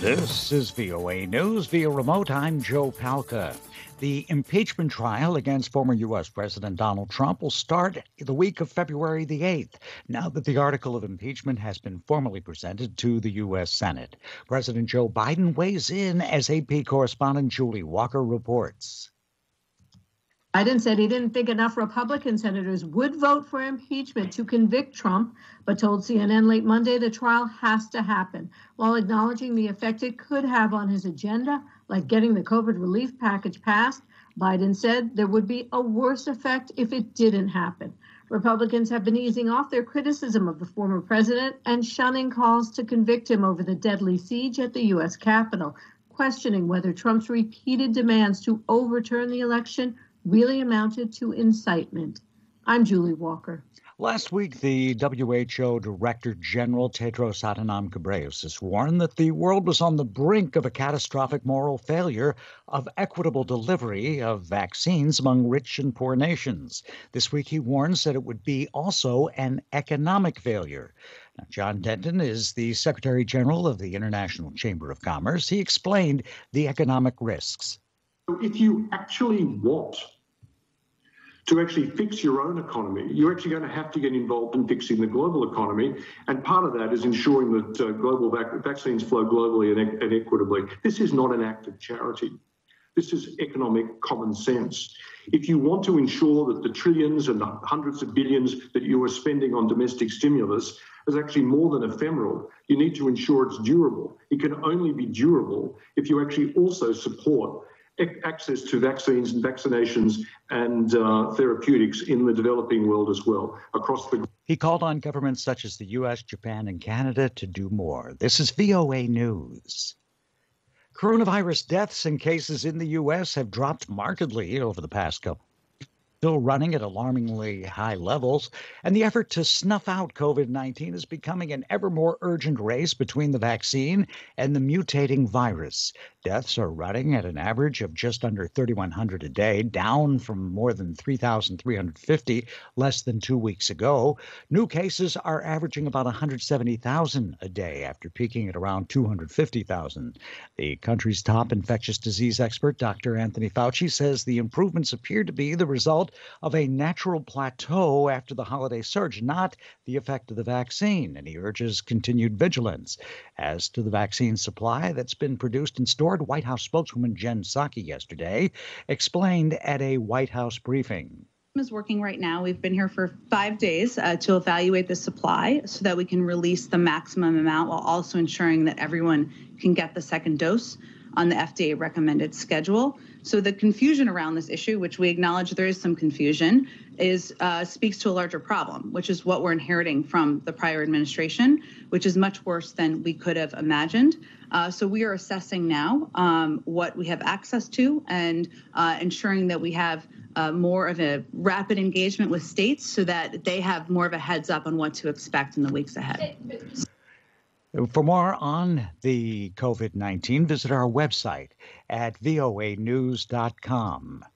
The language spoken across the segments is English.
This is VOA News via remote. I'm Joe Palca. The impeachment trial against former U.S. President Donald Trump will start the week of February the 8th, now that the article of impeachment has been formally presented to the U.S. Senate. President Joe Biden weighs in as AP correspondent Julie Walker reports. Biden said he didn't think enough Republican senators would vote for impeachment to convict Trump, but told CNN late Monday the trial has to happen, while acknowledging the effect it could have on his agenda, like getting the COVID relief package passed. Biden said there would be a worse effect if it didn't happen. Republicans have been easing off their criticism of the former president and shunning calls to convict him over the deadly siege at the U.S. Capitol, questioning whether Trump's repeated demands to overturn the election really amounted to incitement. I'm Julie Walker. Last week, the WHO Director General Tedros Adhanom Ghebreyesus warned that the world was on the brink of a catastrophic moral failure of equitable delivery of vaccines among rich and poor nations. This week, he warns that it would be also an economic failure. Now, John Denton is the Secretary General of the International Chamber of Commerce. He explained the economic risks. If you actually want to actually fix your own economy, you're actually going to have to get involved in fixing the global economy. And part of that is ensuring that global vaccines flow globally and equitably. This is not an act of charity. This is economic common sense. If you want to ensure that the trillions and the hundreds of billions that you are spending on domestic stimulus is actually more than ephemeral, you need to ensure it's durable. It can only be durable if you actually also support access to vaccines and vaccinations and therapeutics in the developing world as well across the. He called on governments such as the U.S., Japan, and Canada to do more. This is VOA News. Coronavirus deaths and cases in the U.S. have dropped markedly over the past couple. Still running at alarmingly high levels, and the effort to snuff out COVID-19 is becoming an ever more urgent race between the vaccine and the mutating virus. Deaths are running at an average of just under 3,100 a day, down from more than 3,350 less than 2 weeks ago. New cases are averaging about 170,000 a day after peaking at around 250,000. The country's top infectious disease expert, Dr. Anthony Fauci, says the improvements appear to be the result of a natural plateau after the holiday surge, not the effect of the vaccine. And he urges continued vigilance. As to the vaccine supply that's been produced and stored, White House spokeswoman Jen Psaki yesterday explained at a White House briefing. Is working right now. We've been here for 5 days to evaluate the supply so that we can release the maximum amount while also ensuring that everyone can get the second dose on the FDA recommended schedule. So the confusion around this issue, which we acknowledge there is some confusion, is speaks to a larger problem, which is what we're inheriting from the prior administration, which is much worse than we could have imagined. So we are assessing now what we have access to and ensuring that we have more of a rapid engagement with states so that they have more of a heads up on what to expect in the weeks ahead. For more on the COVID-19, visit our website at voanews.com.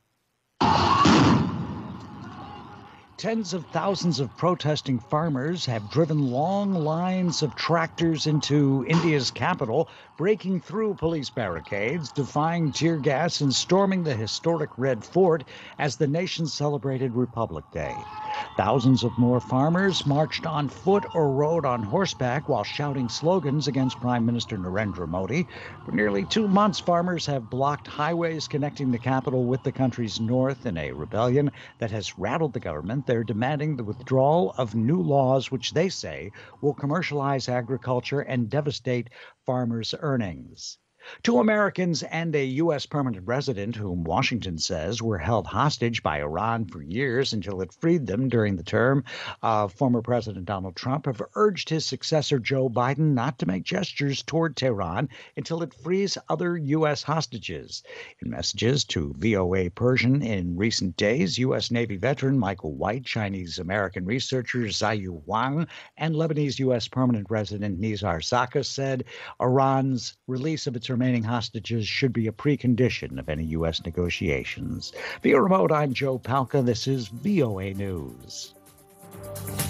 Tens of thousands of protesting farmers have driven long lines of tractors into India's capital, breaking through police barricades, defying tear gas, and storming the historic Red Fort as the nation celebrated Republic Day. Thousands of more farmers marched on foot or rode on horseback while shouting slogans against Prime Minister Narendra Modi. For nearly 2 months, farmers have blocked highways connecting the capital with the country's north in a rebellion that has rattled the government. They're demanding the withdrawal of new laws which they say will commercialize agriculture and devastate farmers' earnings. 2 Americans and a U.S. permanent resident whom Washington says were held hostage by Iran for years until it freed them during the term of former President Donald Trump have urged his successor Joe Biden not to make gestures toward Tehran until it frees other U.S. hostages. In messages to VOA Persian in recent days, U.S. Navy veteran Michael White, Chinese-American researcher Ziyu Wang, and Lebanese U.S. permanent resident Nizar Zaka said Iran's release of its remaining hostages should be a precondition of any U.S. negotiations. Via remote, I'm Joe Palca. This is VOA News.